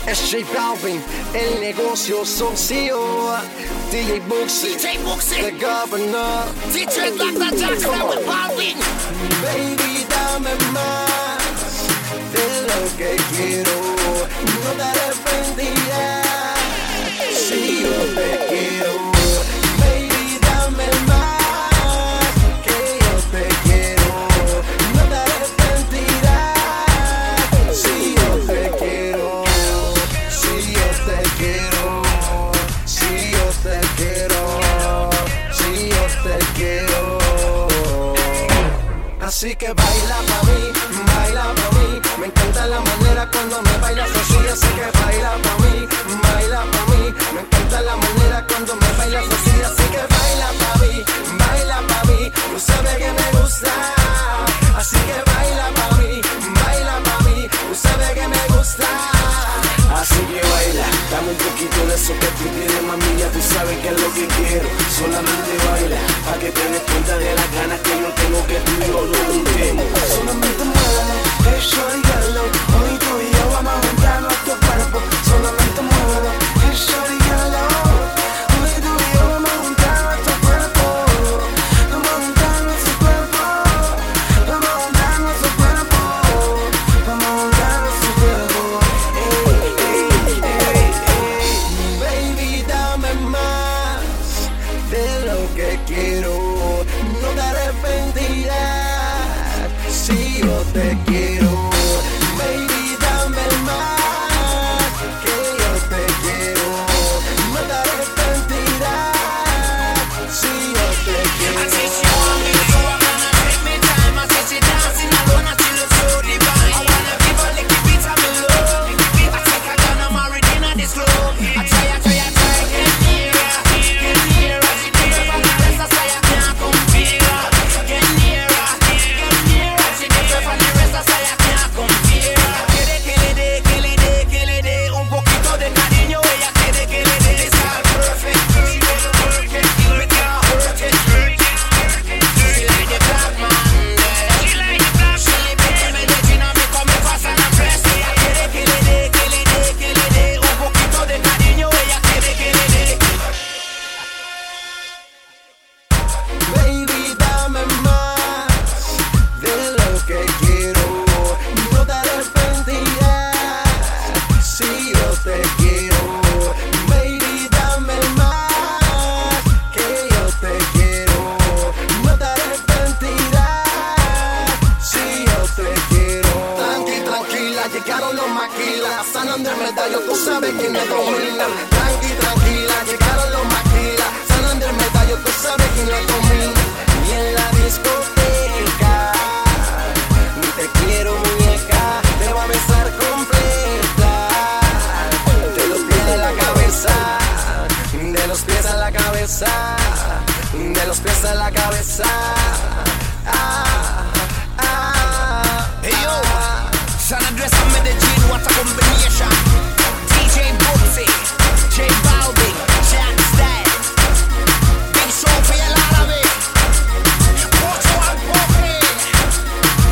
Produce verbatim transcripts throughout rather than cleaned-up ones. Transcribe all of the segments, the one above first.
Es J Balvin, el negocio socio. D J Buxy, D J Buxy, The Governor, D J doctor Jackson with Balvin. Baby, dame más de lo que quiero. No te arrepentirás si yo te quiero. Baby, dame más que yo te quiero. No te arrepentirás si yo te quiero. Si yo te quiero. Si yo te quiero. Si yo te quiero. Así que baila pa' mí, baila pa' mí. Me encanta la manera cuando me bailas así. Así que baila pa' mí, baila pa' mí. Me encanta la manera cuando me bailas así. Así que baila pa' mí, baila pa' mí. Tú sabes que me gusta. Así que baila pa' mí, baila pa' mí. Tú sabes que me gusta. Así que baila, dame un poquito de eso que tú tienes, mami. Ya tú sabes que es lo que quiero. Solamente baila, pa' que te des cuenta de las ganas que yo tengo que tú y yo lo juntemos. Solamente muévelo, eso dígalo. Hoy tú y yo vamos a juntarnos a tu cuerpo. Solamente muévelo, eso dígalo. Hoy tú y yo vamos a juntarnos a tu cuerpo. Vamos a juntarnos a tu cuerpo. Vamos a juntarnos a tu cuerpo. Vamos a juntarnos a tu cuerpo. Ey, ey, ey, ey. Baby, dame más de lo que quiero. No te arrepentirás si yo te quiero. Baby, dame más que yo te quiero. No te arrepentirás si yo te quiero. I teach you all me, so I'm gonna take me time. I teach you dancing alone until it's so divine. I wanna give a little bit of me love. I take a gun, I'm already in this club. I try, I try, I try, get near, get near. As you do it for the rest, I say I can't compare. Get near, get near. As you do it for the rest, I say I can't compare. Quiere que le dé, que le dé, que le dé un poquito de cariño. Ella quiere que le dé. It's all perfect. She wanna work it, we can't hurt it. She like the black man, yeah. She like the black. She live in Medellín, a mí come pasa la presa. Ella quiere que le dé, que le dé, que le dé un poquito de cariño. Ella quiere que le dé. Baby, dame más de lo que quiero. No te arrepentirás si yo te quiero. Baby, dame más que yo te quiero. No te arrepentirás si yo te quiero. Tranqui, tranquila, llegaron los maquilas. San Andrés Medallo, tú sabes quién me domina. Tranqui, tranquila, llegaron los maquilas. San Andrés Medallo, tú sabes quién lo domina. Y en la discoteca, ni te quiero muñeca, te voy a besar completa. De los pies a la cabeza, de los pies a la cabeza, de los pies a la cabeza. Ah, ah, Hey yo, ah. San Andrés and Medellín, what a combination. D J Buxy, J Balvin, Jack Style. Big show for your árabe. Porto and Poppy.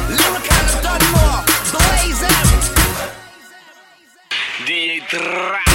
Lyrical and Dunmore. Blaze them. D J Tra